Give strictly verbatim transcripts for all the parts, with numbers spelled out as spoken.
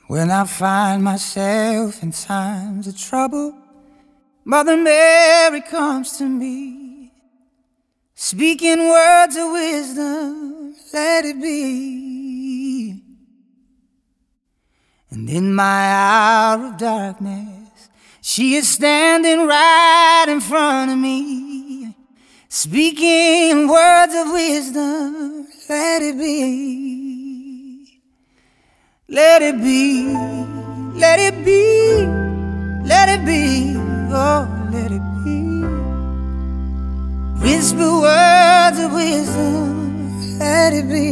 When I find myself in times of trouble, Mother Mary comes to me, speaking words of wisdom, let it be. And in my hour of darkness, she is standing right in front of me, speaking words of wisdom, let it be. Let it be, let it be, let it be, oh, let it be. Whisper words of wisdom, let it be.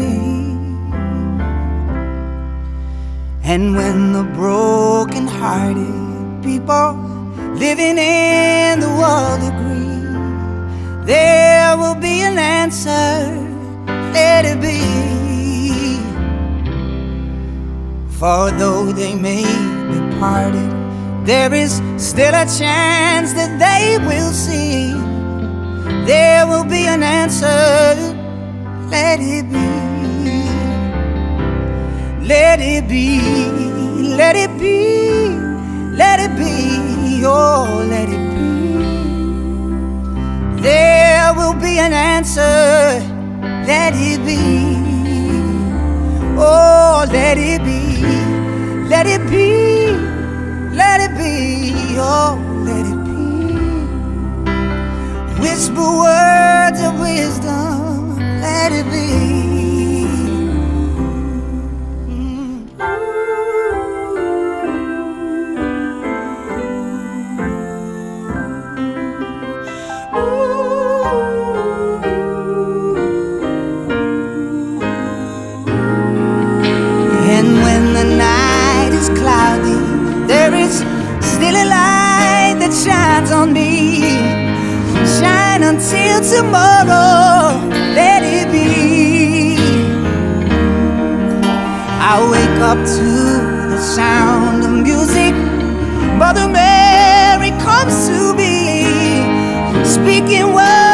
And when the broken-hearted people living in the world agree, there will be an answer, let it be. For though they may be parted, there is still a chance that they will see. There will be an answer, let it be. Let it be, let it be, let it be, oh, let it be. There will be an answer, let it be. Oh, let it be. Let it be, let it be, oh, let it be. Whisper words of wisdom, let it be. And when the night is cloudy, there is still a light that shines on me. Shine until tomorrow, let it be. I wake up to the sound of music. Mother Mary comes to me, speaking words